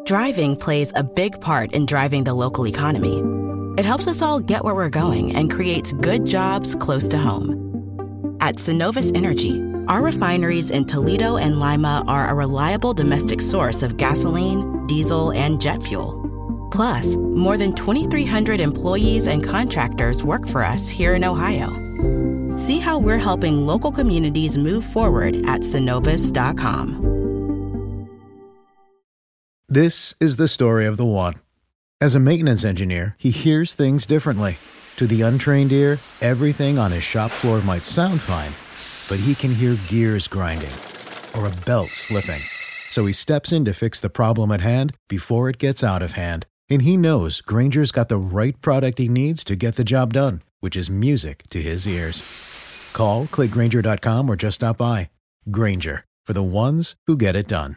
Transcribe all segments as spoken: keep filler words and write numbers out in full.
Driving plays a big part in driving the local economy. It helps us all get where we're going and creates good jobs close to home. At Synovus Energy, our refineries in Toledo and Lima are a reliable domestic source of gasoline, diesel, and jet fuel. Plus, more than twenty-three hundred employees and contractors work for us here in Ohio. See how we're helping local communities move forward at synovus dot com. This is the story of the one. As a maintenance engineer, he hears things differently. To the untrained ear, everything on his shop floor might sound fine, but he can hear gears grinding or a belt slipping. So he steps in to fix the problem at hand before it gets out of hand. And he knows Grainger's got the right product he needs to get the job done, which is music to his ears. Call, click Grainger dot com, or just stop by. Grainger, for the ones who get it done.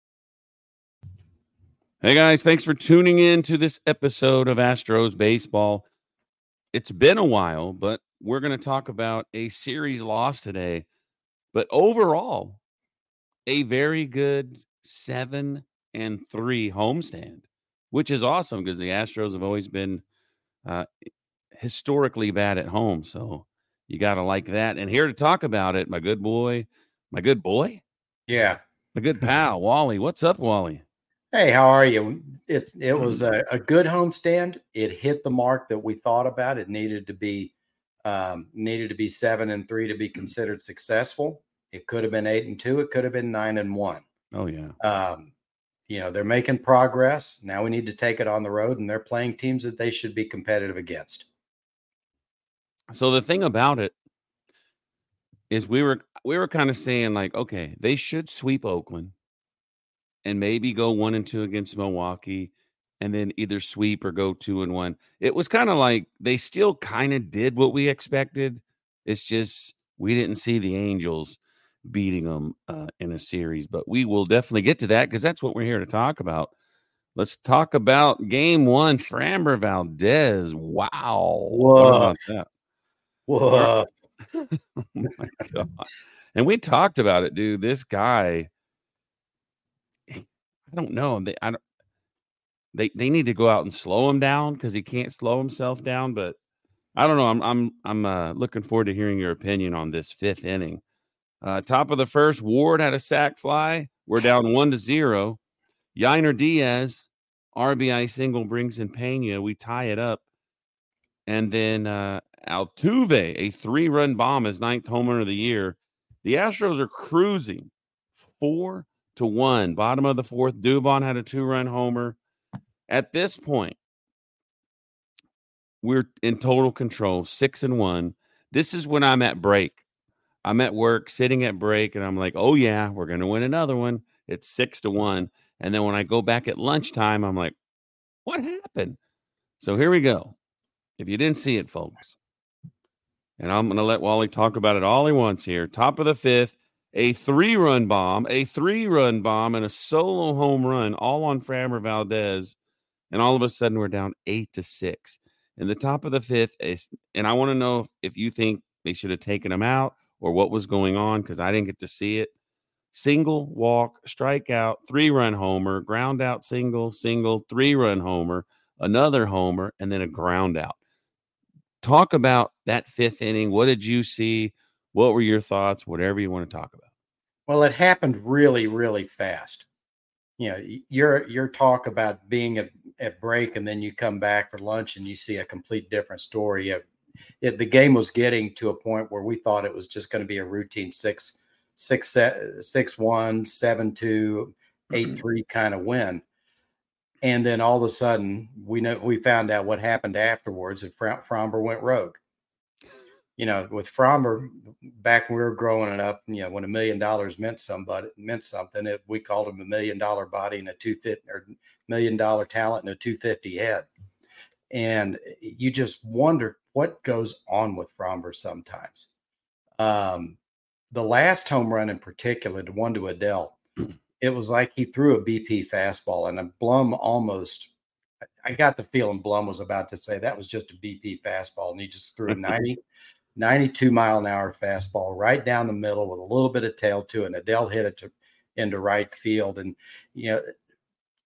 Hey guys, thanks for tuning in to this episode of Astros Baseball. It's been a while, but we're going to talk about a series loss today. But overall, a very good seven and three homestand, which is awesome because the Astros have always been uh, historically bad at home. So you got to like that. And here to talk about it, my good boy, my good boy? Yeah. My good pal, Wally. What's up, Wally? Hey, how are you? It's it was a, a good homestand. It hit the mark that we thought about. It needed to be um, needed to be seven and three to be considered successful. It could have been eight and two. It could have been nine and one. Oh yeah. Um, you know, they're making progress. Now we need to take it on the road, and they're playing teams that they should be competitive against. So the thing about it is we were we were kind of saying like, okay, they should sweep Oakland and maybe go one and two against Milwaukee and then either sweep or go two and one. It was kind of like they still kind of did what we expected. It's just we didn't see the Angels beating them uh, in a series, but we will definitely get to that because that's what we're here to talk about. Let's talk about game one, Framber Valdez. Wow. Whoa. What about that? Whoa. Oh my God. And we talked about it, dude. This guy, I don't know. They, I don't, they, they need to go out and slow him down because he can't slow himself down. But I don't know. I'm, I'm, I'm uh, looking forward to hearing your opinion on this fifth inning. Uh, top of the first, Ward had a sac fly. We're down one to zero. Yainer Diaz, R B I single brings in Pena. We tie it up. And then uh, Altuve, a three-run bomb, his ninth home run of the year. The Astros are cruising four to one. Bottom of the fourth, Dubon had a two-run homer. At this point, we're in total control, six and one. This is when I'm at break. I'm at work, sitting at break, and I'm like, oh, yeah, we're going to win another one. It's six to one. And then when I go back at lunchtime, I'm like, what happened? So here we go. If you didn't see it, folks, and I'm going to let Wally talk about it all he wants here. Top of the fifth, a three-run bomb, a three-run bomb, and a solo home run, all on Framber Valdez. And all of a sudden, we're down eight to six. In the top of the fifth, and I want to know if, if you think they should have taken him out or what was going on, because I didn't get to see it. Single, walk, strikeout, three-run homer, ground out, single, single, three-run homer, another homer, and then a ground out. Talk about that fifth inning. What did you see? What were your thoughts? Whatever you want to talk about. Well, it happened really, really fast. You know, your your talk about being at, at break and then you come back for lunch and you see a complete different story. It, it, the game was getting to a point where we thought it was just going to be a routine six, six, six, one, seven, two, eight, three kind of win. And then all of a sudden, we know we found out what happened afterwards. And Fra- Framber went rogue. You know, with Framber, back when we were growing up, you know, when a million dollars meant somebody meant something, it, we called him a million dollar body and a two fifty or million dollar talent and a two fifty head. And you just wonder what goes on with Framber sometimes. Um, the last home run in particular, the one to Adele. It was like he threw a B P fastball, and Blum almost – I got the feeling Blum was about to say that was just a B P fastball, and he just threw a ninety, ninety-two mile-an-hour fastball right down the middle with a little bit of tail to it, and Adele hit it to, into right field. And, you know,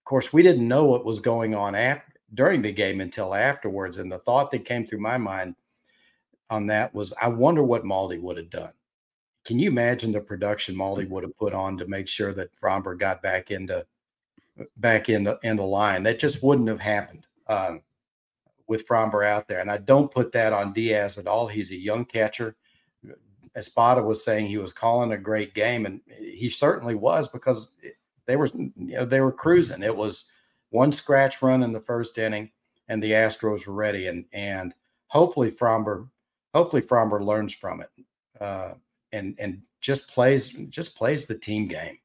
of course, we didn't know what was going on after, during the game until afterwards. And the thought that came through my mind on that was, I wonder what Maldi would have done. Can you imagine the production Maldi would have put on to make sure that Fromber got back into back into, into line? That just wouldn't have happened um, with Fromber out there. And I don't put that on Diaz at all. He's a young catcher. Espada was saying he was calling a great game, and he certainly was, because they were, you know, they were cruising. It was one scratch run in the first inning, and the Astros were ready. And and hopefully Fromber, hopefully Fromber learns from it, uh, and and just plays just plays the team game.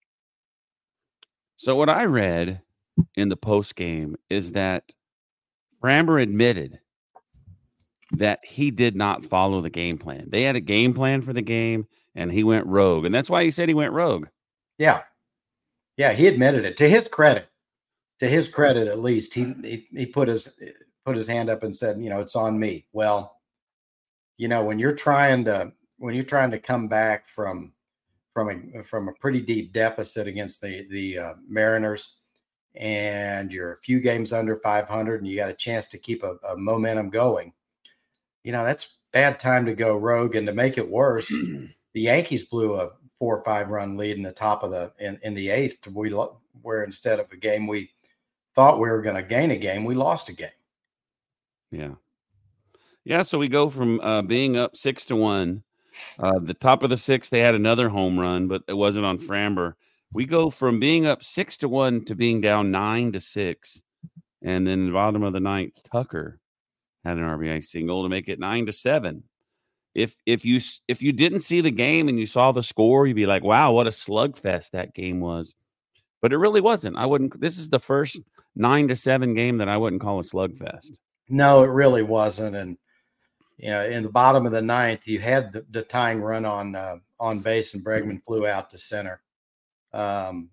So what I read in the post game is that Fromber admitted that he did not follow the game plan. They had a game plan for the game, and he went rogue. And that's why he said he went rogue. Yeah. Yeah, he admitted it. To his credit, to his credit, at least, he, he he put his put his hand up and said, you know, it's on me. Well, you know, when you're trying to when you're trying to come back from from a from a pretty deep deficit against the the uh, Mariners, and you're a few games under five hundred, and you got a chance to keep a, a momentum going, you know, that's bad time to go rogue. And to make it worse, the Yankees blew a four or five run lead in the top of the in, in the eighth, we where instead of a game we thought we were going to gain a game, we lost a game. Yeah. Yeah. So we go from uh, being up six to one. Uh, the top of the sixth, they had another home run, but it wasn't on Fromber. We go from being up six to one to being down nine to six. And then the bottom of the ninth, Tucker had an R B I single to make it nine to seven. If if you if you didn't see the game and you saw the score, you'd be like, "Wow, what a slugfest that game was!" But it really wasn't. I wouldn't. This is the first nine to seven game that I wouldn't call a slugfest. No, it really wasn't. And you know, in the bottom of the ninth, you had the, the tying run on uh, on base, and Bregman flew out to center. Um,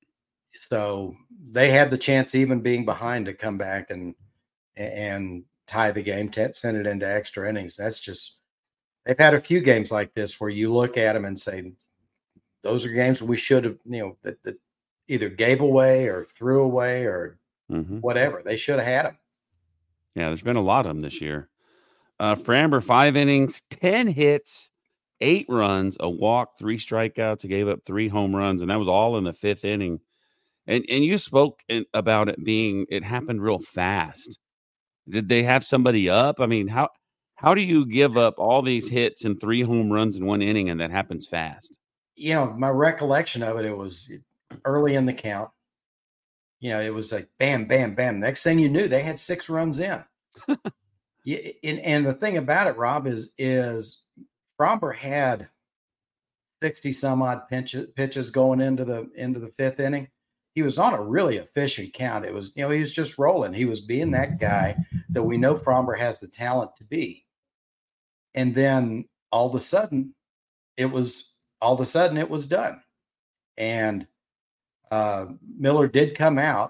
so they had the chance, even being behind, to come back and and tie the game, t- send it into extra innings. That's just. They've had a few games like this where you look at them and say, those are games we should have, you know, that, that either gave away or threw away or mm-hmm. whatever. They should have had them. Yeah, there's been a lot of them this year. Uh, Fromber, five innings, ten hits, eight runs, a walk, three strikeouts. He gave up three home runs, and that was all in the fifth inning. And and you spoke in, about it being, it happened real fast. Did they have somebody up? I mean, how... How do you give up all these hits and three home runs in one inning, and that happens fast? You know, my recollection of it, it was early in the count. You know, it was like bam, bam, bam. Next thing you knew, they had six runs in. yeah, and, and the thing about it, Rob, is is Fromber had sixty some odd pitches, pitches going into the into the fifth inning. He was on a really efficient count. It was, you know, he was just rolling. He was being that guy that we know Fromber has the talent to be. And then all of a sudden, it was all of a sudden it was done. And uh, Miller did come out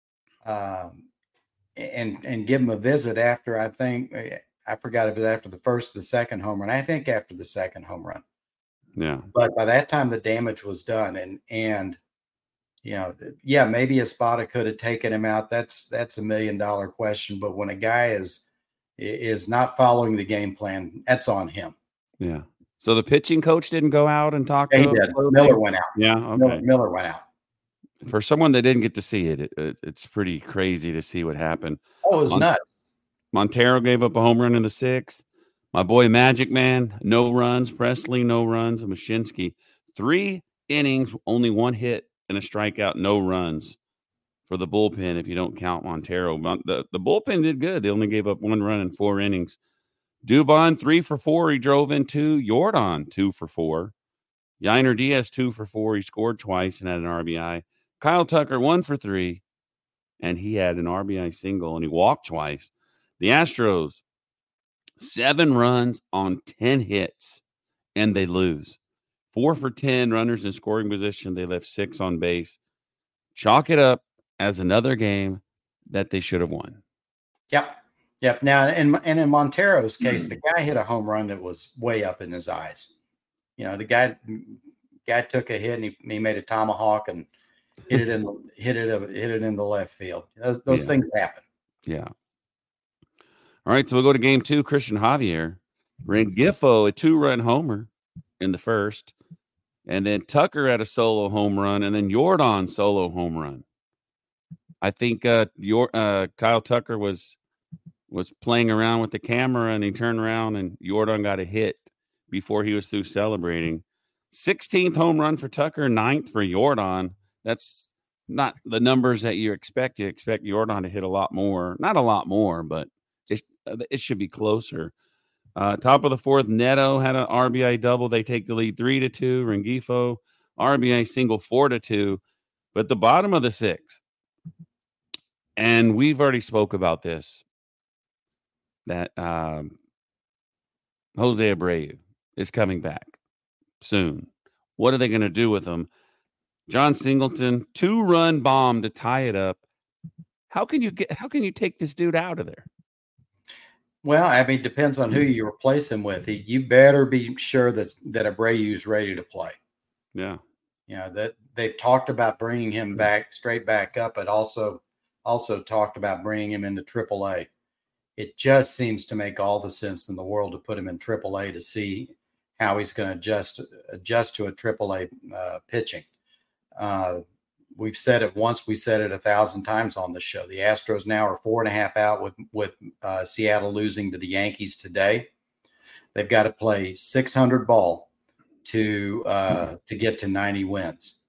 um, and and give him a visit after, I think, I forgot if it was after the first or the second home run. I think after the second home run. Yeah. But by that time, the damage was done. And, and you know, yeah, maybe Espada could have taken him out. That's that's a million dollar question. But when a guy is is not following the game plan, that's on him. Yeah. So the pitching coach didn't go out and talk yeah, to he did. Miller went out. Yeah. Okay. Miller, Miller went out. For someone that didn't get to see it, it, it, it's pretty crazy to see what happened. Oh, it was Mon- nuts. Montero gave up a home run in the sixth. My boy Magic Man, no runs. Presley, no runs. And Mashinsky, three innings, only one hit and a strikeout, no runs for the bullpen if you don't count Montero. The, the bullpen did good. They only gave up one run in four innings. Dubon, three for four. He drove in two. Yordan, two for four. Yainer Diaz, two for four. He scored twice and had an R B I. Kyle Tucker, one for three, and he had an R B I single, and he walked twice. The Astros, seven runs on ten hits, and they lose. Four for ten, runners in scoring position. They left six on base. Chalk it up as another game that they should have won. Yep. Yep. Now, and, and in Montero's case, mm. the guy hit a home run that was way up in his eyes. You know, the guy guy took a hit and he, he made a tomahawk, and hit it in the hit it hit it in the left field. Those those Yeah. things happen. Yeah. All right, so we'll go to game two. Christian Javier, Rengifo, a two-run homer in the first, and then Tucker had a solo home run, and then Jordan solo home run. I think uh, your uh, Kyle Tucker was was playing around with the camera, and he turned around, and Jordan got a hit before he was through celebrating. sixteenth home run for Tucker, ninth for Jordan. That's not the numbers that you expect. You expect Jordan to hit a lot more. Not a lot more, but it, it should be closer. Uh, top of the fourth, Neto had an R B I double. They take the lead three to two. Rengifo, R B I single four to two. But the bottom of the sixth, and we've already spoke about this, that um, Jose Abreu is coming back soon. What are they going to do with him? John Singleton, two-run bomb to tie it up. How can you get? How can you take this dude out of there? Well, I mean, depends on who you replace him with. He, you better be sure that that Abreu's ready to play. Yeah, you know that they've talked about bringing him back straight back up, but also also talked about bringing him into triple A. It just seems to make all the sense in the world to put him in triple A to see how he's going to adjust adjust to a triple A uh, pitching. Uh, we've said it once, we said it a thousand times on the show. The Astros now are four and a half out with with uh, Seattle losing to the Yankees today. They've got to play six hundred ball to uh, to get to ninety wins.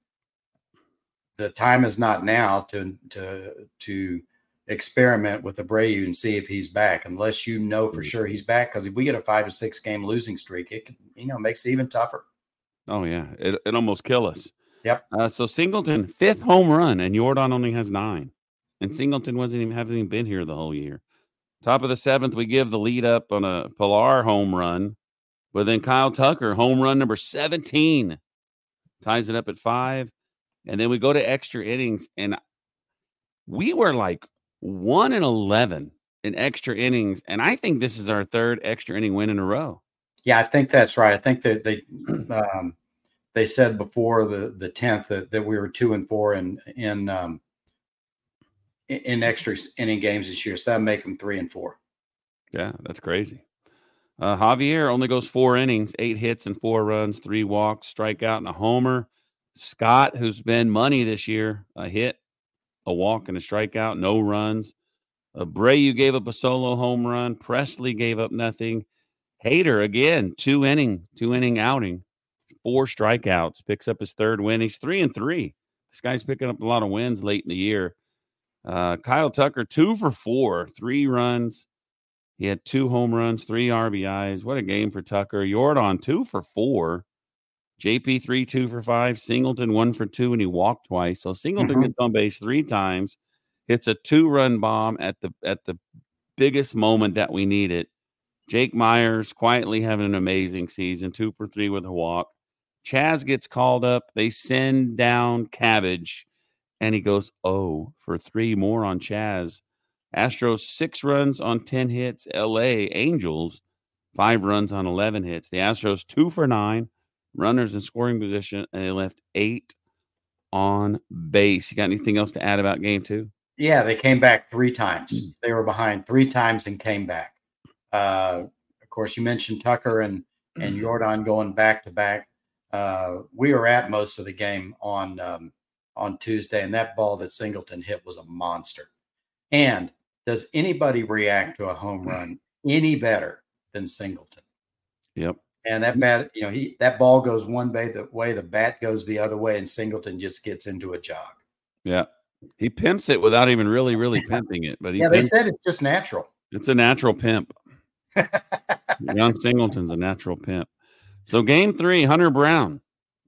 The time is not now to to to experiment with Abreu and see if he's back, unless you know for sure he's back. Because if we get a five to six game losing streak, it you know makes it even tougher. Oh yeah, it it almost kill us. Yep. Uh, so Singleton, fifth home run, and Jordan only has nine. And Singleton wasn't even hasn't even been here the whole year. Top of the seventh, we give the lead up on a Pilar home run, but then Kyle Tucker, home run number seventeen, ties it up at five. And then we go to extra innings, and we were like one and eleven in extra innings, and I think this is our third extra inning win in a row. Yeah, I think that's right. I think that they um, they said before the the tenth that, that we were two and four in in um, in extra inning games this year, so that make them three and four. Yeah, that's crazy. Uh, Javier only goes four innings, eight hits and four runs, three walks, strikeout, and a homer. Scott, who's been money this year, a hit, a walk, and a strikeout, no runs. Abreu gave up a solo home run. Presley gave up nothing. Hader, again, two inning, two inning outing, four strikeouts, picks up his third win. He's three and three. This guy's picking up a lot of wins late in the year. Uh, Kyle Tucker, two for four, three runs. He had two home runs, three R B Is. What a game for Tucker. Jordan, two for four. J P, three, two for five. Singleton, one for two, and he walked twice. So Singleton mm-hmm. gets on base three times, hits a two-run bomb at the at the biggest moment that we need it. Jake Myers quietly having an amazing season, two for three with a walk. Chaz gets called up. They send down Cabbage, and he goes oh for three more on Chaz. Astros, six runs on ten hits. L A Angels, five runs on eleven hits. The Astros, two for nine. Runners in scoring position, and they left eight on base. You got anything else to add about game two? Yeah, they came back three times. They were behind three times and came back. Uh, of course, you mentioned Tucker and, and Jordan going back to back. Uh, we were at most of the game on um, on Tuesday, and that ball that Singleton hit was a monster. And does anybody react to a home run any better than Singleton? Yep. And that bat, you know, he that ball goes one way, the way the bat goes the other way, and Singleton just gets into a jog. Yeah, he pimps it without even really, really pimping it. But he yeah, they pimps, said it's just natural. It's a natural pimp. John Singleton's a natural pimp. So game three, Hunter Brown,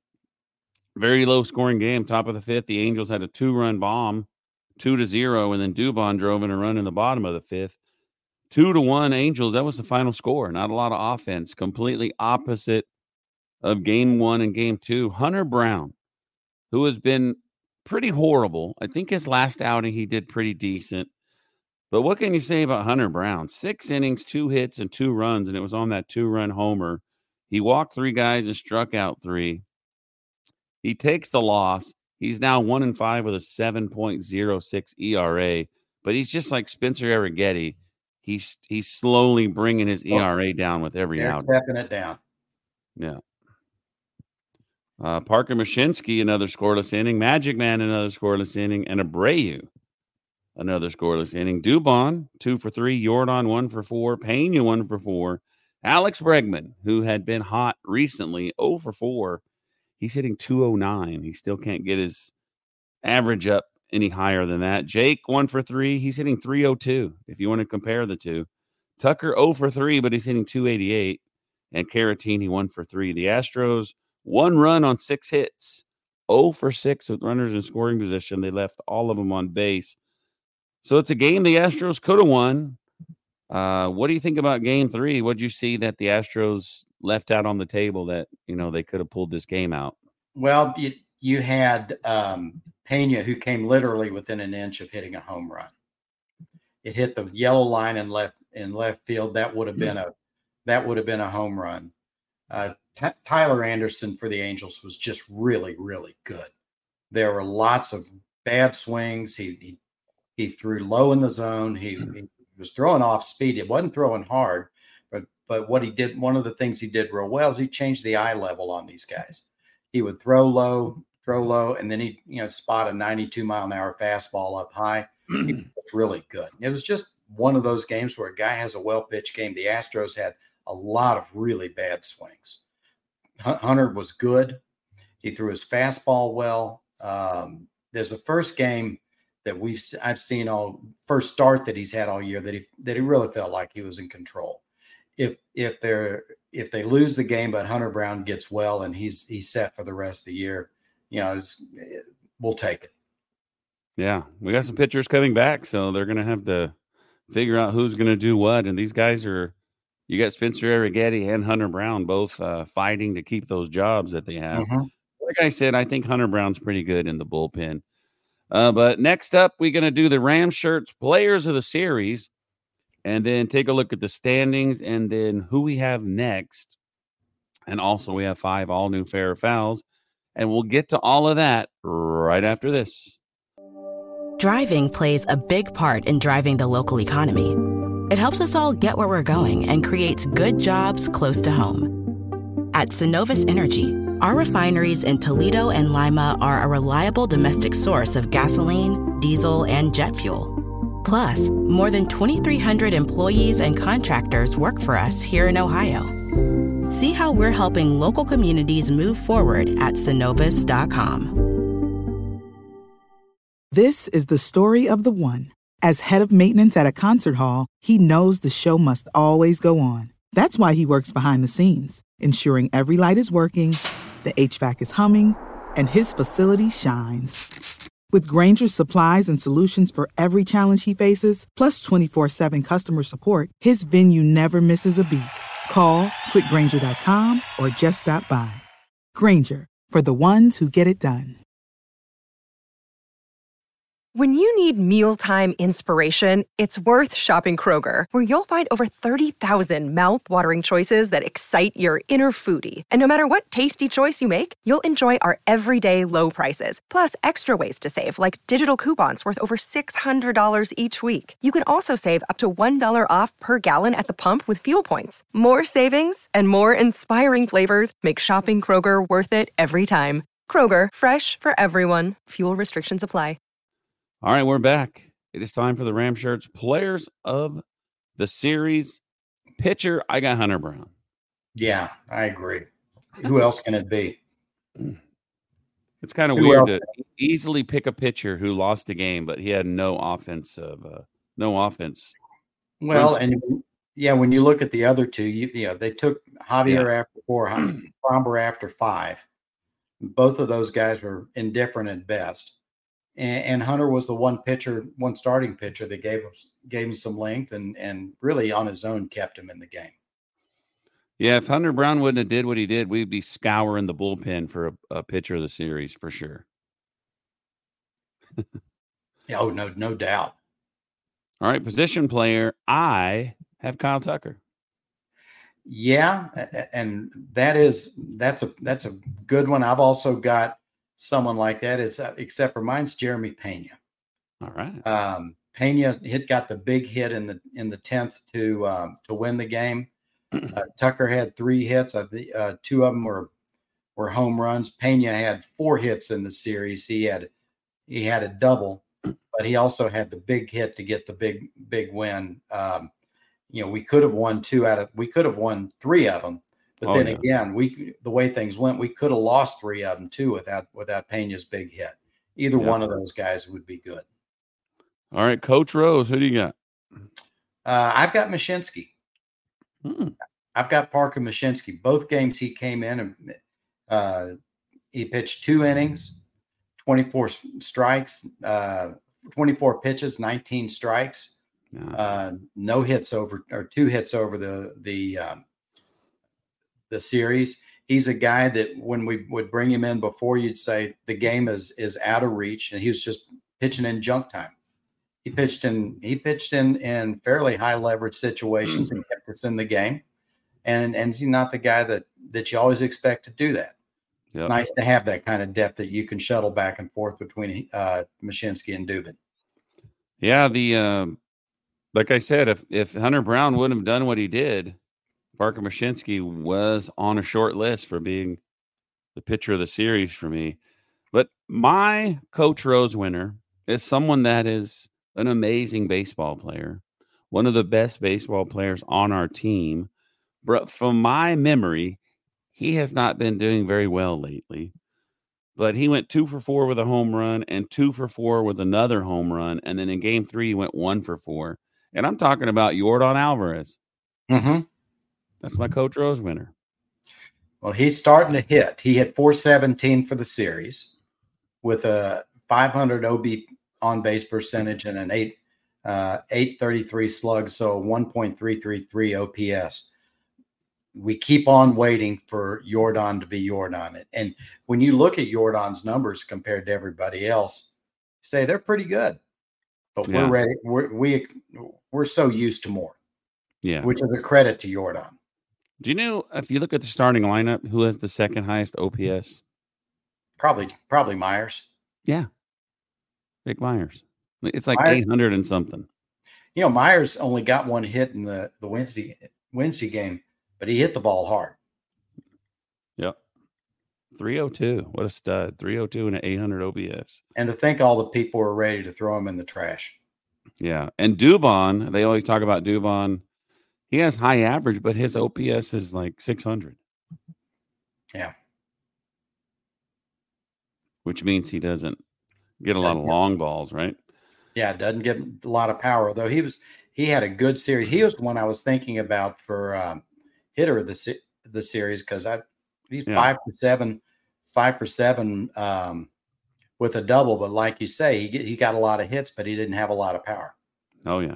very low scoring game. Top of the fifth, the Angels had a two run bomb, two to zero, and then Dubon drove in a run in the bottom of the fifth. Two to one Angels. That was the final score. Not a lot of offense. Completely opposite of game one and game two. Hunter Brown, who has been pretty horrible. I think his last outing he did pretty decent. But what can you say about Hunter Brown? Six innings, two hits, and two runs, and it was on that two-run homer. He walked three guys and struck out three. He takes the loss. He's now one and five with a seven point oh six E R A, but he's just like Spencer Arrighetti. He's he's slowly bringing his E R A down with every They're out. stepping it down. Yeah. Uh, Parker Mashinsky, another scoreless inning. Magic Man, another scoreless inning. And Abreu, another scoreless inning. Dubon, two for three. Jordan, one for four. Pena, one for four. Alex Bregman, who had been hot recently, oh for four. He's hitting two oh nine. He still can't get his average up any higher than that. Jake, one for three. He's hitting three oh two, if you want to compare the two. Tucker, oh for three, but he's hitting two eighty-eight. And Caratini, one for three. The Astros, one run on six hits. oh for six with runners in scoring position. They left all of them on base. So it's a game the Astros could have won. Uh, what do you think about game three? What did you see that the Astros left out on the table that, you know, they could have pulled this game out? Well, you, you had um, Pena, who came literally within an inch of hitting a home run. It hit the yellow line in left in left field. That would have been a that would have been a home run. Uh, T- Tyler Anderson for the Angels was just really, really good. There were lots of bad swings. He he, he threw low in the zone. He, he was throwing off speed. It wasn't throwing hard, but but what he did, one of the things he did real well is he changed the eye level on these guys. He would throw low, throw low, and then he you know spot a ninety-two mile an hour fastball up high. He was really good. It was just one of those games where a guy has a well pitched game. The Astros had a lot of really bad swings. Hunter was good. He threw his fastball well. Um, there's the first game that we've I've seen all first start that he's had all year that he that he really felt like he was in control. If if they're if they lose the game, but Hunter Brown gets well and he's he's set for the rest of the year, you know, it's, it, we'll take it. Yeah, we got some pitchers coming back, so they're going to have to figure out who's going to do what. And these guys are. You got Spencer Arrighetti and Hunter Brown both uh, fighting to keep those jobs that they have. Mm-hmm. Like I said, I think Hunter Brown's pretty good in the bullpen. Uh, but next up, we're going to do the Ram Shirts Players of the Series and then take a look at the standings and then who we have next. And also we have five all-new fair or fouls. And we'll get to all of that right after this. Driving plays a big part in driving the local economy. It helps us all get where we're going and creates good jobs close to home. At Synovus Energy, our refineries in Toledo and Lima are a reliable domestic source of gasoline, diesel, and jet fuel. Plus, more than twenty-three hundred employees and contractors work for us here in Ohio. See how we're helping local communities move forward at Synovus dot com. This is the story of the one. As head of maintenance at a concert hall, he knows the show must always go on. That's why he works behind the scenes, ensuring every light is working, the H V A C is humming, and his facility shines. With Grainger's supplies and solutions for every challenge he faces, plus twenty-four seven customer support, his venue never misses a beat. Call quick grainger dot com or just stop by. Grainger, for the ones who get it done. When you need mealtime inspiration, it's worth shopping Kroger, where you'll find over thirty thousand mouth-watering choices that excite your inner foodie. And no matter what tasty choice you make, you'll enjoy our everyday low prices, plus extra ways to save, like digital coupons worth over six hundred dollars each week. You can also save up to one dollar off per gallon at the pump with fuel points. More savings and more inspiring flavors make shopping Kroger worth it every time. Kroger, fresh for everyone. Fuel restrictions apply. All right, we're back. It is time for the Ram Shirts Players of the Series. Pitcher, I got Hunter Brown. Yeah, I agree. Who else can it be? It's kind of Who weird else? to easily pick a pitcher who lost a game, but he had no offensive, uh, no offense. Well, and yeah, when you look at the other two, you, you know, they took Javier Yeah. after four, Fromber after five. Both of those guys were indifferent at best. And, and Hunter was the one pitcher, one starting pitcher that gave him, gave him some length and, and really on his own kept him in the game. Yeah, if Hunter Brown wouldn't have did what he did, we'd be scouring the bullpen for a, a pitcher of the series for sure. Oh, no, no doubt. All right, position player, I have Kyle Tucker. Yeah, a- and that is that's a that's a good one. I've also got someone like that. It's uh, except for mine's Jeremy Pena. All right. Um, Pena hit got the big hit in the in the tenth to um, to win the game. Uh, Tucker had three hits. I think uh, two of them were were home runs. Pena had four hits in the series. He had he had a double, but he also had the big hit to get the big big win. Um, you know, we could have won two out of we could have won three of them, but Oh, then yeah. again, we the way things went, we could have lost three of them too without without Pena's big hit. Either Yeah. one of those guys would be good. All right, Coach Rose, who do you got? Uh, I've got Mashinsky. Hmm. I've got Parker Mashinsky. Both games he came in and uh, he pitched two innings, twenty-four strikes, uh, twenty-four pitches, nineteen strikes, Yeah. uh, no hits over or two hits over the the um, the series. He's a guy that when we would bring him in before, you'd say the game is is out of reach, and he was just pitching in junk time. He pitched in he pitched in in fairly high leverage situations and kept us in the game. And and he's not the guy that that you always expect to do that. Yep. It's nice to have that kind of depth that you can shuttle back and forth between uh, Mashinsky and Dubin. Yeah, the um, like I said, if if Hunter Brown wouldn't have done what he did, Parker Mashinsky was on a short list for being the pitcher of the series for me. But my Coach Rose winner is someone that is an amazing baseball player, one of the best baseball players on our team. But from my memory, he has not been doing very well lately. But he went two for four with a home run and two for four with another home run. And then in game three, he went one for four. And I'm talking about Yordan Alvarez. Mm-hmm. That's my Coach Rose winner. Well, he's starting to hit. He hit four seventeen for the series with a five hundred O B on base percentage and an eight uh, eight thirty-three slug, so one point three three three O P S. We keep on waiting for Yordan to be Yordan. And when you look at Yordan's numbers compared to everybody else, you say they're pretty good. But Yeah. we're ready. We're, we, we're so used to more, Yeah. which is a credit to Yordan. Do you know, if you look at the starting lineup, who has the second highest O P S? Probably, probably Myers. Yeah. Vic Myers. It's like Myers- eight hundred and something. You know, Myers only got one hit in the, the Wednesday Wednesday game, but he hit the ball hard. Yep. three oh two. What a stud. three oh two and an eight hundred O P S. And to think all the people were ready to throw him in the trash. Yeah. And Dubon, they always talk about Dubon. He has high average, but his O P S is like six hundred. Yeah. Which means he doesn't get a lot of long balls, right? Yeah, it doesn't get a lot of power, though. He was he had a good series. He was the one I was thinking about for um, hitter of the se- the series because I he's Yeah. five for seven, five for seven um, with a double. But like you say, he get, he got a lot of hits, but he didn't have a lot of power. Oh, yeah.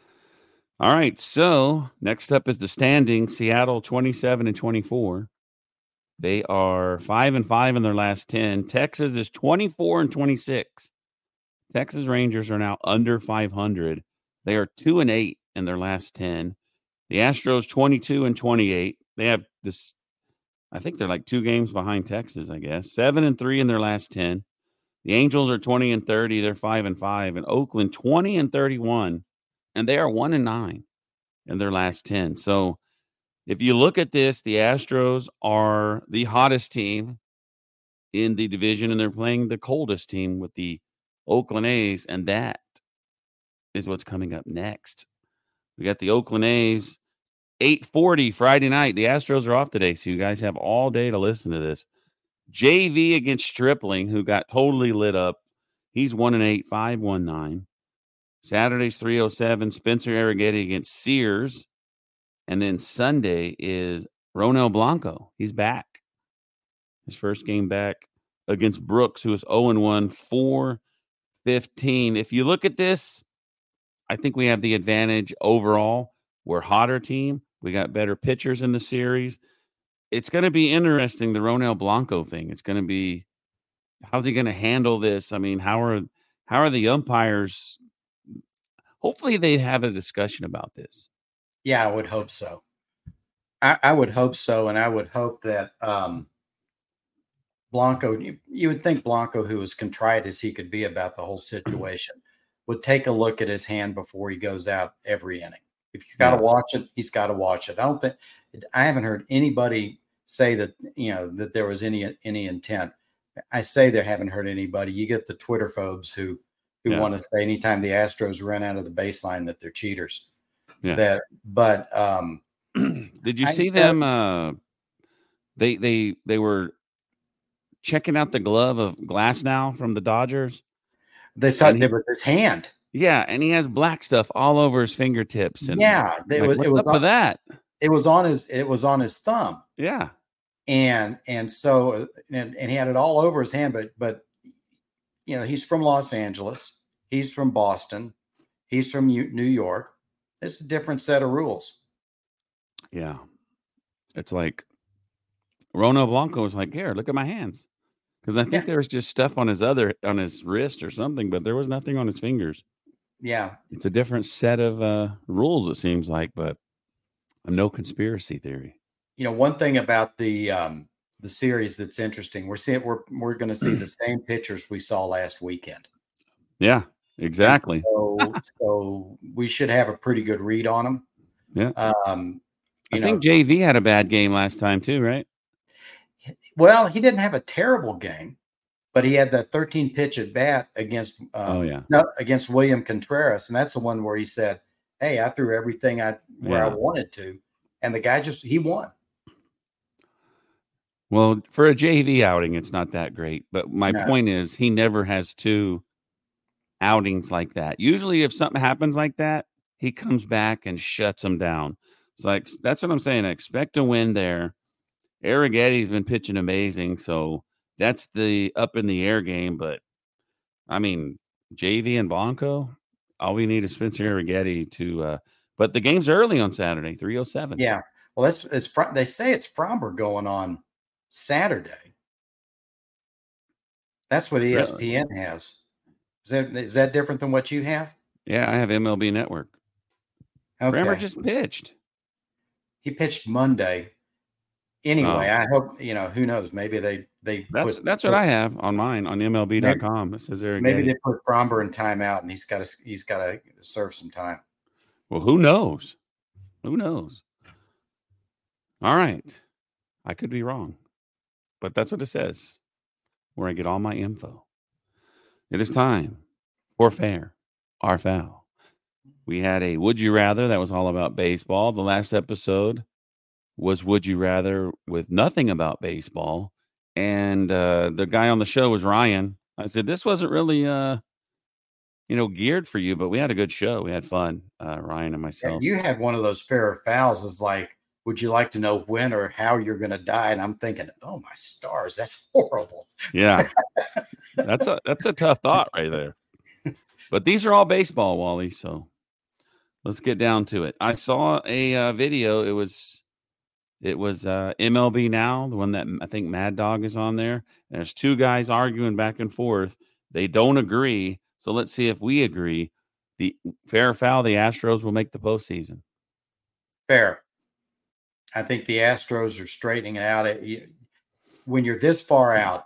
All right. So next up is the standing. Seattle twenty-seven and twenty-four. They are five and five in their last ten. Texas is twenty-four and twenty-six. Texas Rangers are now under five hundred. They are two and eight in their last ten. The Astros twenty-two and twenty-eight. They have this, I think they're like two games behind Texas, I guess. Seven and three in their last ten. The Angels are twenty and thirty. They're five and five. And Oakland twenty and thirty-one. And they are one and nine in their last ten. So if you look at this, the Astros are the hottest team in the division, and they're playing the coldest team with the Oakland A's, and that is what's coming up next. We got the Oakland A's, eight forty Friday night. The Astros are off today, so you guys have all day to listen to this. J V against Stripling, who got totally lit up. He's one and eight, five one nine. Saturday's three oh seven. Spencer Arrighetti against Sears. And then Sunday is Ronel Blanco. He's back. His first game back against Brooks, who is oh and one, four fifteen. If you look at this, I think we have the advantage overall. We're a hotter team. We got better pitchers in the series. It's going to be interesting, the Ronel Blanco thing. It's going to be, how's he going to handle this? I mean, how are how are the umpires? Hopefully they have a discussion about this. Yeah, I would hope so. Um, I, I would hope so, and I would hope that um, Blanco, you, you would think Blanco, who as contrite as he could be about the whole situation, would take a look at his hand before he goes out every inning. If he's got to Yeah. watch it, he's got to watch it. I don't think I haven't heard anybody say that, you know, that there was any any intent. I say they haven't heard anybody. You get the Twitter phobes who who Yeah. want to say anytime the Astros run out of the baseline that they're cheaters. Yeah. That, but um, Did you I see thought- them? Uh, they they they were checking out the glove of Glasnow from the Dodgers. they thought And he- there was his hand. Yeah, and he has black stuff all over his fingertips. And Yeah, they, like, was, what's it was up on, with that? it was on his it was on his thumb. Yeah, and and so and, and he had it all over his hand, but but you know, he's from Los Angeles, he's from Boston, he's from New New York. It's a different set of rules. yeah. It's like Rono Blanco was like, "Here, look at my hands," because I think Yeah. there was just stuff on his other on his wrist or something, but there was nothing on his fingers. Yeah, It's a different set of uh, rules, it seems like, but no conspiracy theory. you know, one thing about the um the series that's interesting, we're seeing we're we're going to see the same pictures we saw last weekend. Yeah, exactly. So so we should have a pretty good read on them. Yeah. Um, you I know, think J V had a bad game last time too, right? well, he didn't have a terrible game, but he had that thirteen pitch at bat against um, Oh yeah, no, against William Contreras, and that's the one where he said, "Hey, I threw everything I where I Yeah. wanted to," and the guy just he won. well, for a J V outing, it's not that great. But my No. point is, he never has two outings like that. Usually, if something happens like that, he comes back and shuts them down. It's like that's what I'm saying. I expect a win there. Arrigetti's been pitching amazing, so that's the up in the air game. But I mean, J V and Blanco, all we need is Spencer Arrigetti to. Uh, but the game's early on Saturday, three oh seven. Yeah, well, that's it's Fro- they say it's Fromber going on Saturday. That's what E S P N has. Is that is that different than what you have? Yeah, I have M L B Network. Okay. Framber just pitched. He pitched Monday. Anyway, Oh. I hope, you know, who knows? Maybe they they That's put, that's what I have on mine on M L B dot com. It says Arrigetti. maybe they put Fromber in timeout, and he's got to he's got to serve some time. Well, who knows? Who knows? All right. I could be wrong, but that's what it says where I get all my info. It is time for Fair or Foul. We had a Would You Rather that was all about baseball. The last episode was Would You Rather with nothing about baseball. And uh, the guy on the show was Ryan. I said, this wasn't really, uh, you know, geared for you, but we had a good show. We had fun, uh, Ryan and Yeah, myself. you had one of those fair or fouls. Is like, would you like to know when or how you're going to die? And I'm thinking, oh my stars, that's horrible. Yeah, that's a that's a tough thought right there. But these are all baseball, Wally. So let's get down to it. I saw a uh, video. It was it was uh, M L B Now, the one that I think Mad Dog is on there. And there's two guys arguing back and forth. They don't agree. So let's see if we agree. The fair or foul, the Astros will make the postseason. Fair. I think the Astros are straightening it out. It- you- When you're this far out,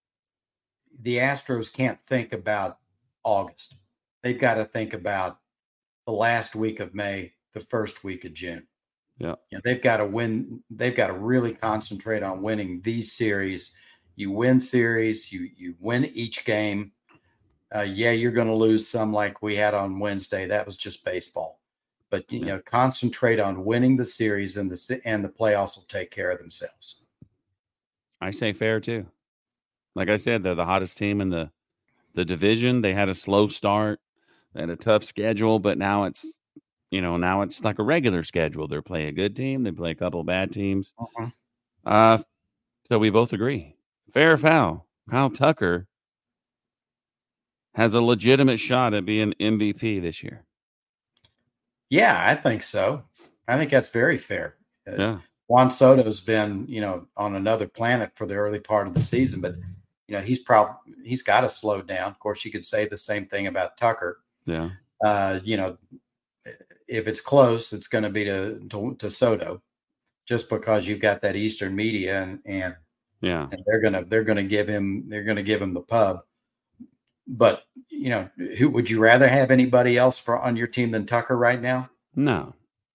the Astros can't think about August. They've got to think about the last week of May, the first week of June. Yeah. You know, they've got to win. They've got to really concentrate on winning these series. You win series, you you win each game. Uh, yeah, you're going to lose some like we had on Wednesday. That was just baseball. But you Yeah. know, concentrate on winning the series, and the se- and the playoffs will take care of themselves. I say fair too. Like I said, they're the hottest team in the the division. They had a slow start, they had a tough schedule, but now it's you know now it's like a regular schedule. They're playing a good team, they play a couple of bad teams. Uh-huh. Uh, so we both agree. Fair or foul? Kyle Tucker has a legitimate shot at being M V P this year. Yeah, I think so. I think that's very fair. Uh, Yeah, Juan Soto's been, you know, on another planet for the early part of the season, but you know, he's probably he's got to slow down. Of course, you could say the same thing about Tucker. yeah, Uh, you know, if it's close, it's going to be to, to to Soto, just because you've got that Eastern media and and Yeah. And they're gonna they're gonna give him they're gonna give him the pub. But you know, who would you rather have anybody else for on your team than Tucker right now? No.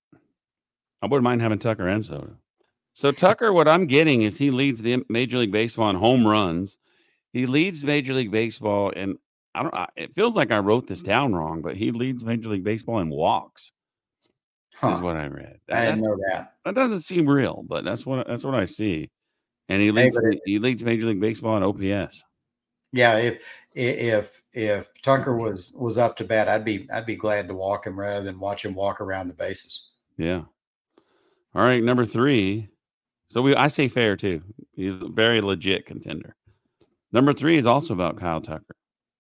I wouldn't mind having Tucker and Soto. So Tucker, what I'm getting is he leads the Major League Baseball in home runs. He leads Major League Baseball, and I don't. It feels like I wrote this down wrong, but he leads Major League Baseball in walks. Huh. Is what I read. I didn't that, know that. That doesn't seem real, but that's what that's what I see. And he leads hey, he leads Major League Baseball in O P S. Yeah, if if if Tucker was was up to bat, I'd be I'd be glad to walk him rather than watch him walk around the bases. Yeah. All right, number three. So we I say fair too. He's a very legit contender. Number three is also about Kyle Tucker.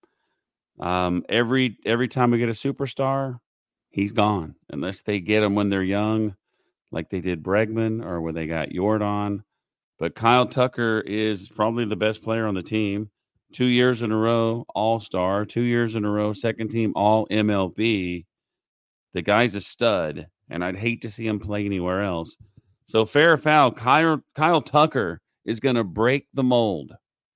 Um, every every time we get a superstar, he's gone unless they get him when they're young, like they did Bregman or when they got Yordan. But Kyle Tucker is probably the best player on the team. Two years in a row, All-Star. Two years in a row, second team All M L B. The guy's a stud, and I'd hate to see him play anywhere else. So fair or foul, Kyle, Kyle Tucker is going to break the mold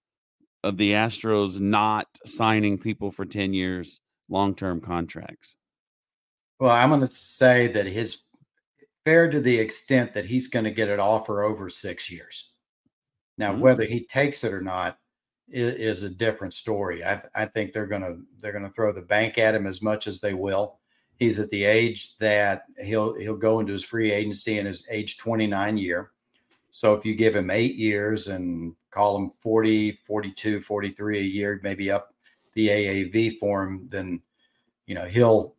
of the Astros not signing people for ten years, long-term contracts. Well, I'm going to say that his fair to the extent that he's going to get an offer over six years. Now, mm-hmm. whether he takes it or not is, is a different story. I, I think they're going to they're going to throw the bank at him as much as they will. He's at the age that he'll he'll go into his free agency in his age twenty-nine year. So if you give him eight years and call him forty, forty-two, forty-three a year, maybe up the A A V for him, then, you know, he'll,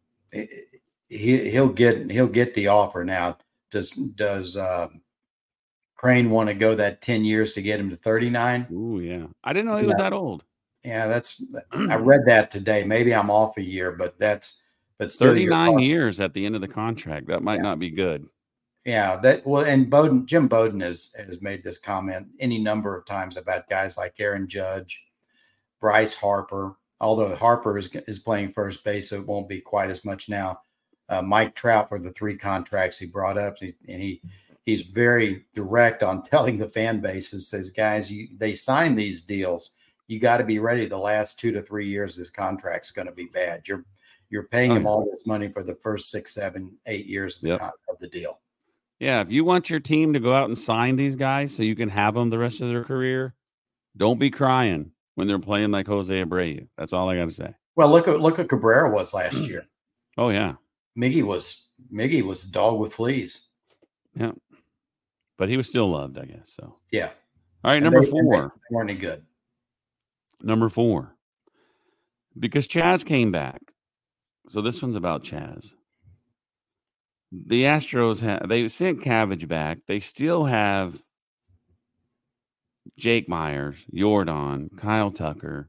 he, he'll get, he'll get the offer. Now, does, does um, Crane want to go that ten years to get him to thirty-nine? Ooh, yeah. I didn't know he was yeah. that old. Yeah. That's, I read that today. Maybe I'm off a year, but that's, but still thirty-nine years at the end of the contract. That might yeah. not be good. Yeah, that well, and Bowden, Jim Bowden has has made this comment any number of times about guys like Aaron Judge, Bryce Harper. Although Harper is is playing first base, so it won't be quite as much now. Uh, Mike Trout were the three contracts he brought up, and he, and he he's very direct on telling the fan base and says, guys, you they sign these deals, you got to be ready. The last two to three years, this contract's going to be bad. You're you're paying oh, him yeah. all this money for the first six, seven, eight years of the, yep. of the deal. Yeah, if you want your team to go out and sign these guys so you can have them the rest of their career, don't be crying when they're playing like Jose Abreu. That's all I got to say. Well, look at look at Cabrera was last year. Oh yeah, Miggy was Miggy was a dog with fleas. Yeah, but he was still loved, I guess. So yeah. All right, and number they, four. They weren't any good. Number four, because Chaz came back. So this one's about Chaz. The Astros have they sent Cabbage back. They still have Jake Myers, Yordan, Kyle Tucker.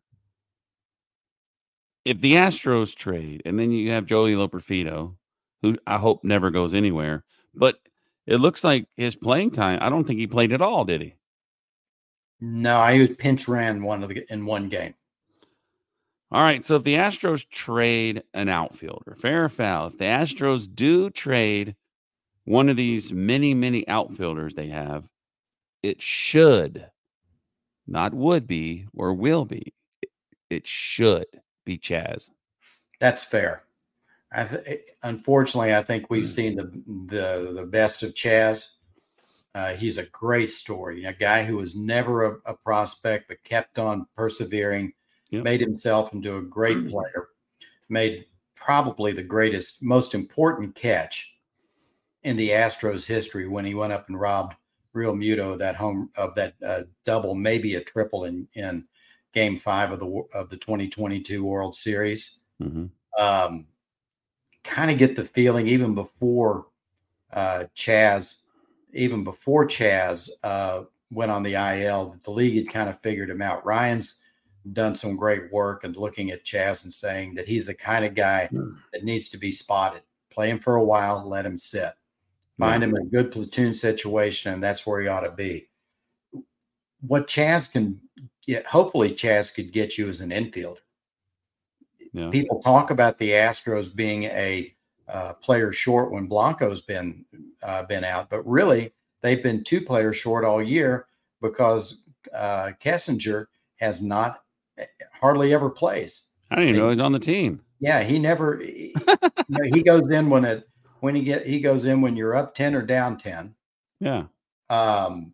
If the Astros trade, and then you have Joey Loperfido, who I hope never goes anywhere, but it looks like his playing time, I don't think he played at all, did he? No, I was pinch ran one of the in one game. All right, so if the Astros trade an outfielder, fair or foul, if the Astros do trade one of these many, many outfielders they have, it should, not would be or will be, it should be Chaz. That's fair. I th- unfortunately, I think we've seen the the, the best of Chaz. Uh, he's a great story, a guy who was never a, a prospect but kept on persevering. Yep. Made himself into a great player, made probably the greatest, most important catch in the Astros history when he went up and robbed Real Muto of that home of that uh, double, maybe a triple in, in game five of the, of the twenty twenty-two World Series. Mm-hmm. Um, kind of get the feeling even before uh, Chaz, even before Chaz uh, went on the I L, that the league had kind of figured him out. Ryan's done some great work and looking at Chaz and saying that he's the kind of guy that needs to be spotted. Play him for a while, let him sit. Find yeah. him a good platoon situation, and that's where he ought to be. What Chaz can get, hopefully Chaz could get you as an infielder. Yeah. People talk about the Astros being a uh, player short when Blanco's been uh, been out, but really they've been two players short all year because uh, Kessinger has not hardly ever plays. I didn't even They, know he's on the team. Yeah, he never. He, you know, he goes in when it when he get he goes in when you're up ten or down ten. Yeah. Um,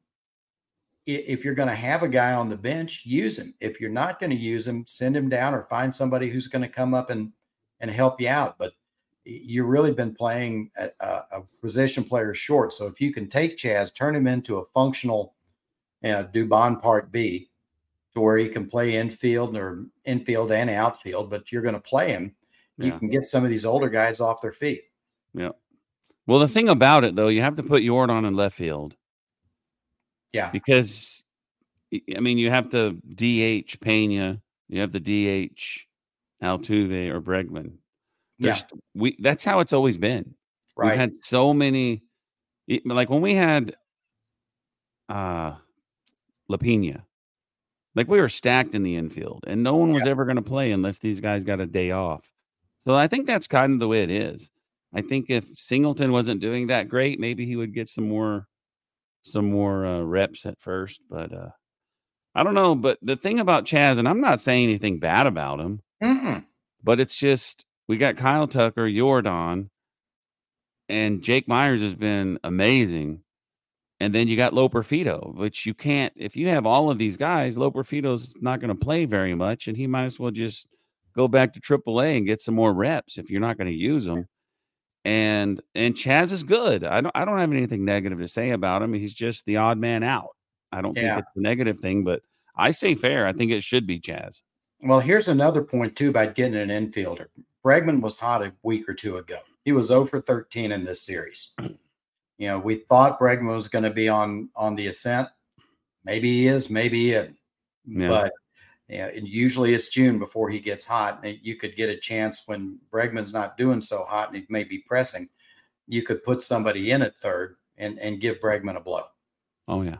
if you're going to have a guy on the bench, use him. If you're not going to use him, send him down or find somebody who's going to come up and and help you out. But you've really been playing a, a position player short. So if you can take Chaz, turn him into a functional uh, Dubon Part B, to where he can play infield or infield and outfield, but you're going to play him. You Yeah. can get some of these older guys off their feet. Yeah. Well, the thing about it, though, you have to put Jordan in left field. Yeah. Because, I mean, you have to D H Pena, you have to D H Altuve or Bregman. There's, Yeah. we that's how it's always been. Right. We've had so many, like when we had uh, LaPena, like we were stacked in the infield, and no one was Yeah. ever going to play unless these guys got a day off. So I think that's kind of the way it is. I think if Singleton wasn't doing that great, maybe he would get some more, some more uh, reps at first. But uh, I don't know. But the thing about Chaz, and I'm not saying anything bad about him, Mm-mm. but it's just we got Kyle Tucker, Jordan, and Jake Myers has been amazing. And then you got Loperfido, which you can't, if you have all of these guys, Loperfido's not going to play very much, and he might as well just go back to triple A and get some more reps if you're not going to use them. And and Chaz is good. I don't I don't have anything negative to say about him. He's just the odd man out. I don't Yeah. think it's a negative thing, but I say fair. I think it should be Chaz. Well, here's another point, too, about getting an infielder. Bregman was hot a week or two ago. He was zero for thirteen in this series. You know, we thought Bregman was going to be on on the ascent. Maybe he is, maybe he isn't. Yeah. But yeah, and usually it's June before he gets hot. And you could get a chance when Bregman's not doing so hot and he may be pressing. You could put somebody in at third and, and give Bregman a blow. Oh, yeah.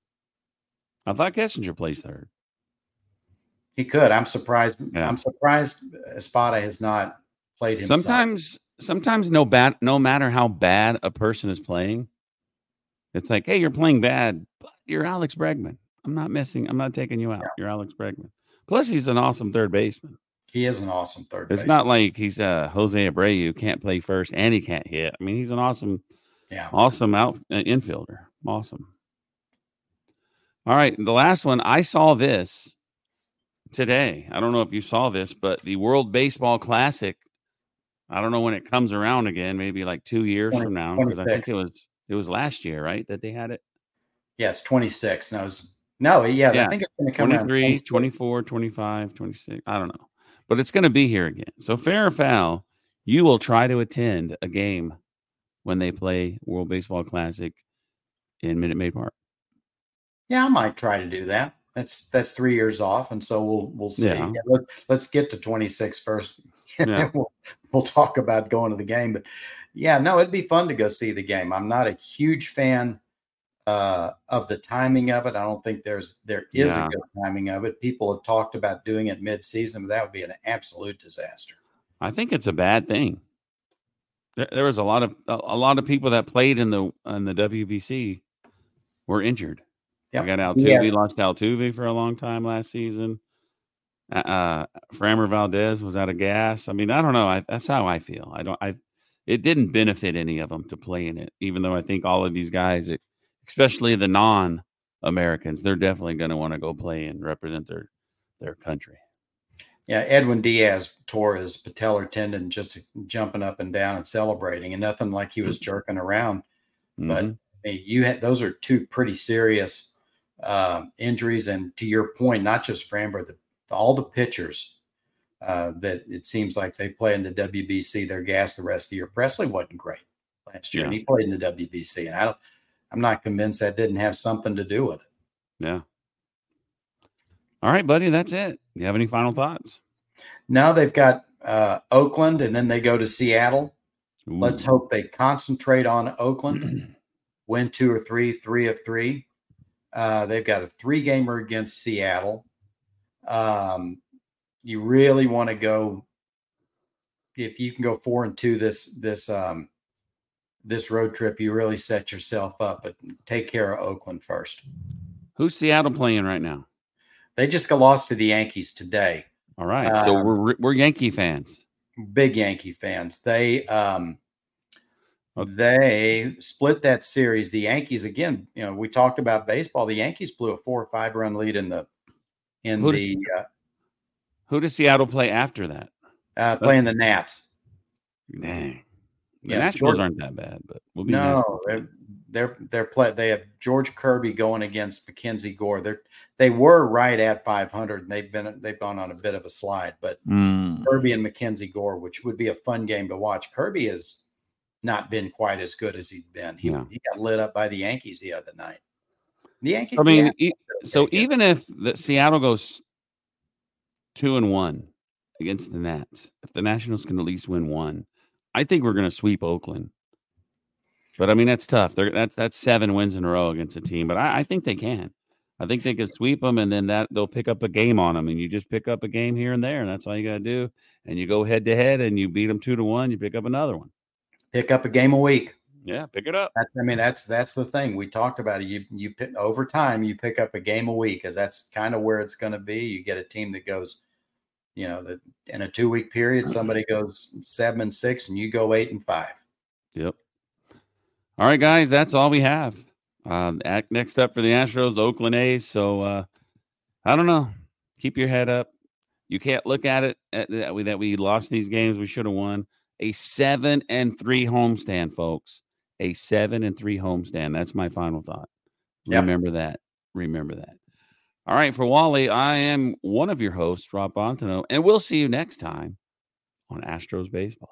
I thought Kessinger plays third. He could. I'm surprised. Yeah. I'm surprised Espada has not played himself. Sometimes, sometimes no bad, no matter how bad a person is playing, it's like, hey, you're playing bad, but you're Alex Bregman. I'm not missing. I'm not taking you out. Yeah. You're Alex Bregman. Plus, he's an awesome third baseman. He is an awesome third It's baseman. not like he's uh, Jose Abreu who can't play first and he can't hit. I mean, he's an awesome, Yeah. awesome out uh, infielder. Awesome. All right, the last one. I saw this today. I don't know if you saw this, but the World Baseball Classic. I don't know when it comes around again. Maybe like two years twenty, from now, because I think twenty-six. it was it was last year, right? That they had it. Yeah, it's twenty-six. No, it's, no, yeah, Yeah. I think it's going to come around twenty-three, twenty-six. twenty-four, twenty-five, twenty-six. I don't know. But it's going to be here again. So fair or foul, you will try to attend a game when they play World Baseball Classic in Minute Maid Park. Yeah, I might try to do that. That's that's three years off, and so we'll we'll see. Yeah. Yeah, let, let's get to twenty-six first. And Yeah. then we'll we'll talk about going to the game. But yeah, no, it'd be fun to go see the game. I'm not a huge fan uh, of the timing of it. I don't think there's there is Yeah. a good timing of it. People have talked about doing it mid-season, but that would be an absolute disaster. I think it's a bad thing. There, there was a lot of a, a lot of people that played in the in the W B C were injured. Yep. We got Altuve, Yes. lost Altuve for a long time last season. Uh, uh, Framber Valdez was out of gas. I mean, I don't know. I, that's how I feel. I don't. I. It didn't benefit any of them to play in it, even though I think all of these guys, especially the non-Americans, they're definitely going to want to go play and represent their their country. Yeah, Edwin Diaz tore his patellar tendon just jumping up and down and celebrating, and nothing like he was jerking around. But Mhm. I mean, you had those are two pretty serious uh, injuries, and to your point, not just Framber, the, all the pitchers uh, that it seems like they play in the W B C, they're gassed the rest of the year. Presley wasn't great last year, and Yeah. he played in the W B C, and I don't, I'm not convinced that didn't have something to do with it. Yeah. All right, buddy. That's it. You have any final thoughts? Now they've got uh, Oakland, and then they go to Seattle. Let's Ooh. hope they concentrate on Oakland, win two or three, three of three. Uh, they've got a three gamer against Seattle. Um, you really want to go, if you can go four and two this, this, um, this road trip, you really set yourself up, but take care of Oakland first. Who's Seattle playing right now? They just got lost to the Yankees today. All right. So Um, we're we're Yankee fans. Big Yankee fans. They um, Okay. they split that series. The Yankees, again, you know, we talked about baseball. The Yankees blew a four or five run lead in the in Who does- the uh, Who does Seattle play after that? uh, playing the Nats. Dang. The Yeah, Nationals George- aren't that bad, but we'll be No, Nationals. they're they're they're play. They have George Kirby going against Mackenzie Gore. They're they were right at five hundred, and they've been they've gone on a bit of a slide. But Mm. Kirby and Mackenzie Gore, which would be a fun game to watch. Kirby has not been quite as good as he's been. He Yeah. he got lit up by the Yankees the other night. The Yankees. I mean, yeah, e- so okay, yeah. even if the Seattle goes two and one against the Nats, if the Nationals can at least win one, I think we're going to sweep Oakland. But I mean, that's tough. They're, that's that's seven wins in a row against a team. But I, I think they can. I think they can sweep them, and then that they'll pick up a game on them. And you just pick up a game here and there, and that's all you got to do. And you go head to head, and you beat them two to one. You pick up another one. Pick up a game a week. Yeah, pick it up. That's, I mean, that's that's the thing we talked about. It. You you pick, over time you pick up a game a week, because that's kind of where it's going to be. You get a team that goes, you know, that in a two week period, somebody goes seven and six, and you go eight and five. Yep. All right, guys, that's all we have. Um, act next up for the Astros, the Oakland A's. So uh, I don't know. Keep your head up. You can't look at it at, that, we, that we lost these games. We should have won. A seven and three homestand, folks. A seven and three homestand. That's my final thought. Yep. Remember that. Remember that. All right, for Wally, I am one of your hosts, Rob Fontenot, and we'll see you next time on Astros Baseball.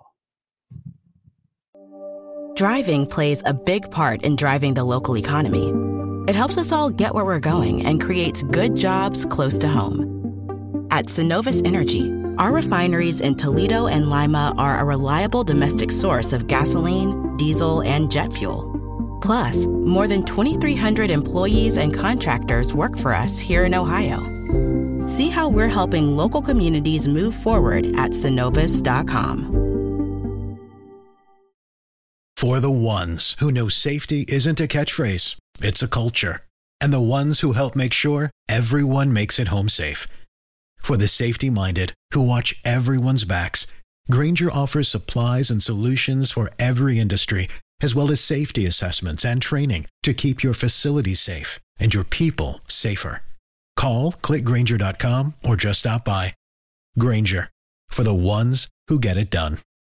Driving plays a big part in driving the local economy. It helps us all get where we're going and creates good jobs close to home. At Synovus Energy, our refineries in Toledo and Lima are a reliable domestic source of gasoline, diesel, and jet fuel. Plus, more than twenty-three hundred employees and contractors work for us here in Ohio. See how we're helping local communities move forward at synovus dot com. For the ones who know safety isn't a catchphrase, it's a culture. And the ones who help make sure everyone makes it home safe. For the safety-minded who watch everyone's backs, Grainger offers supplies and solutions for every industry, as well as safety assessments and training to keep your facilities safe and your people safer. Call, click Grainger dot com, or just stop by. Grainger, for the ones who get it done.